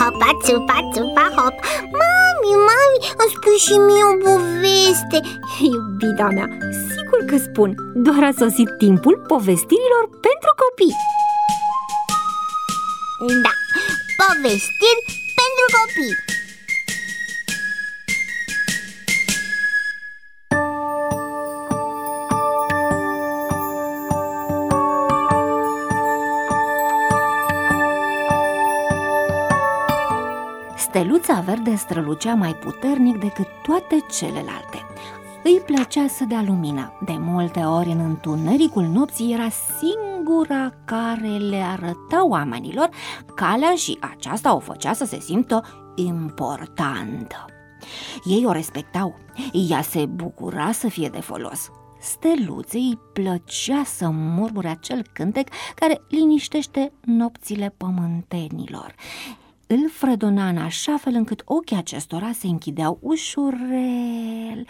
hopa, țupa, țupa, hop. Mami, îmi spui și mie o poveste. Iubita mea, sigur că spun. Doar a sosit timpul povestirilor pentru copii. Da, povestiri pentru copii. Steluța verde strălucea mai puternic decât toate celelalte. Îi plăcea să dea lumină. De multe ori în întunericul nopții era singura care le arăta oamenilor calea și aceasta o făcea să se simtă importantă. Ei o respectau, ea se bucura să fie de folos. Steluței îi plăcea să murmure acel cântec care liniștește nopțile pământenilor. Îl fredona în așa fel încât ochii acestora se închideau ușurel,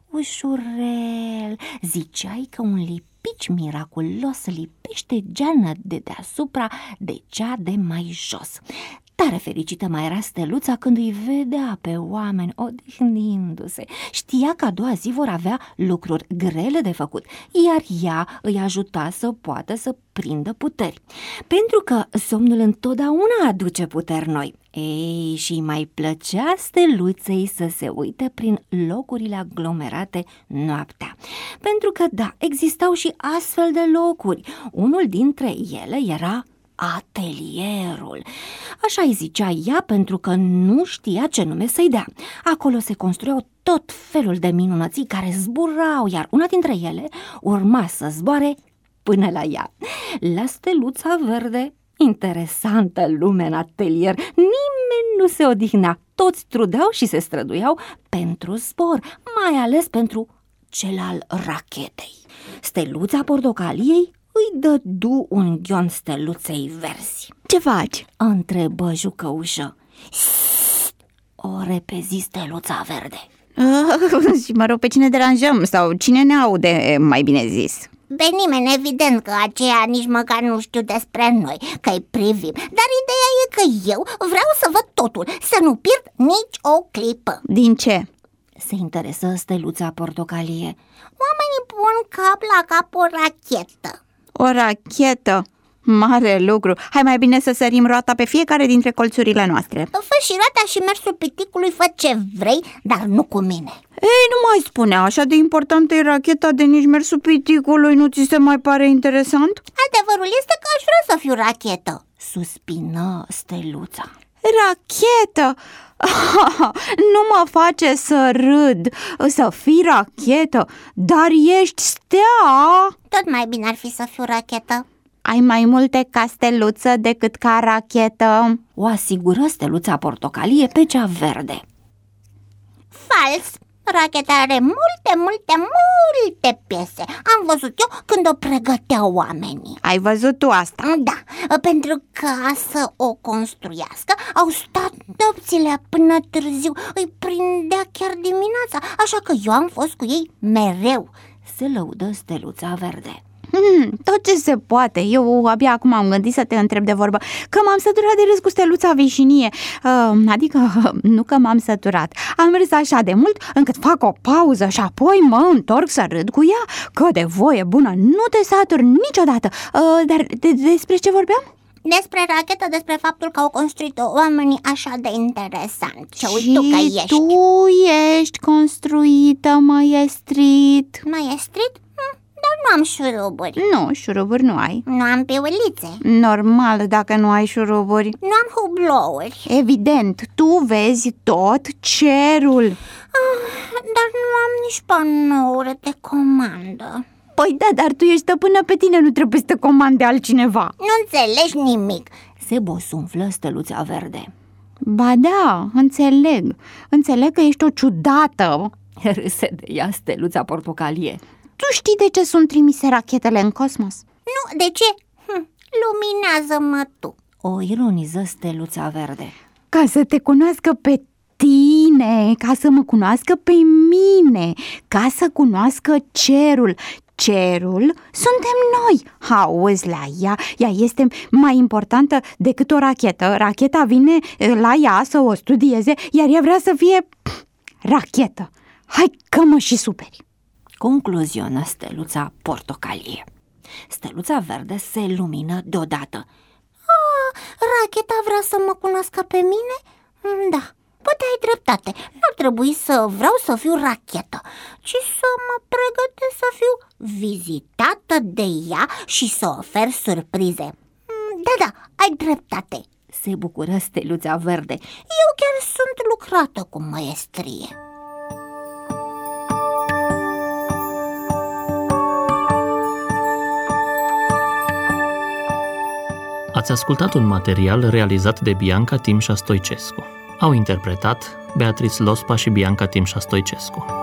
ușurel. Ziceai că un lipici miraculos lipește geană de deasupra de cea de mai jos. Tare fericită mai era Steluța când îi vedea pe oameni odihnindu-se. Știa că a doua zi vor avea lucruri grele de făcut, iar ea îi ajuta să poată să prindă puteri, pentru că somnul întotdeauna aduce puteri noi. Ei, și mai plăcea Steluței să se uite prin locurile aglomerate noaptea, pentru că, da, existau și astfel de locuri. Unul dintre ele era atelierul. Așa îi zicea ea pentru că nu știa ce nume să-i dea. Acolo se construiau tot felul de minunății care zburau, iar una dintre ele urma să zboare până la ea. La Steluța verde, interesantă lume în atelier, nimeni nu se odihnea. Toți trudeau și se străduiau pentru zbor, mai ales pentru cel al rachetei. Steluța portocaliei îi dădu un ghion Steluței verzi. Ce faci? Întrebă jucăușă. O repezi Steluța verde. Și mă rog, pe cine deranjăm sau cine ne aude, mai bine zis? Pe nimeni, evident că aceea nici măcar nu știu despre noi, că-i privim. Dar ideea e că eu vreau să văd totul, să nu pierd nici o clipă. Din ce? Se interesă Steluța portocalie. Oamenii pun cap la cap o rachetă. O rachetă? Mare lucru. Hai mai bine să sărim roata pe fiecare dintre colțurile noastre. Fă și roata și mersul piticului, fă ce vrei, dar nu cu mine. Ei, nu mai spune, așa de importantă e racheta de nici mersul piticului, nu ți se mai pare interesant? Adevărul este că aș vrea să fiu rachetă, suspină Steluța. Rachetă? Nu mă face să râd, să fii rachetă, dar ești stea. Tot mai bine ar fi să fiu rachetă. Ai mai multe ca Steluță decât ca rachetă, o asigură Steluța portocalie pe cea verde. Fals! Racheta are multe piese. Am văzut eu când o pregăteau oamenii. Ai văzut tu asta? Da, pentru ca să o construiască au stat nopțile până târziu. Îi prindea chiar dimineața, așa că eu am fost cu ei mereu. Se lăudă Steluța verde. Tot ce se poate. Eu abia acum am gândit să te întreb de vorbă, că m-am săturat de râs cu Steluța Vișinie. Adică nu că m-am săturat. Am râs așa de mult încât fac o pauză și apoi mă întorc să râd cu ea. Că de voie bună nu te saturi niciodată. Dar despre ce vorbeam? Despre rachetă, despre faptul că au construit oamenii așa de interesant. Și uite tu că ești. Tu ești construită, Măiestrit. Măiestrit? Dar nu am șuruburi. Nu, șuruburi nu ai. Nu am piulițe. Normal dacă nu ai șuruburi. Nu am hublouri. Evident, tu vezi tot cerul. Dar nu am nici panouri de comandă. Păi da, dar tu ești stăpână pe tine, nu trebuie să te comande altcineva. Nu înțelegi nimic. Se bosunflă Steluța verde. Ba da, înțeleg. Înțeleg că ești o ciudată. Râse de ea Steluța portocalie. Tu știi de ce sunt trimise rachetele în cosmos? Nu, de ce? Luminează-mă tu. O ironiză Steluța verde. Ca să te cunoască pe tine, ca să mă cunoască pe mine, ca să cunoască cerul. cerul suntem noi. Auzi la ea, ea este mai importantă decât o rachetă. Racheta vine la ea să o studieze, iar ea vrea să fie rachetă. Hai că mă și superi. Concluzionă steluța portocalie. Steluța verde se lumină deodată. Racheta vrea să mă cunoască pe mine? Da, poate ai dreptate. N-ar trebui să vreau să fiu rachetă, ci să mă pregătesc să fiu vizitată de ea și să ofer surprize. Da, ai dreptate, se bucură steluța verde. Eu chiar sunt lucrată cu maestrie. Ați ascultat un material realizat de Bianca Timșa Stoicescu. Au interpretat Beatrice Lospa și Bianca Timșa Stoicescu.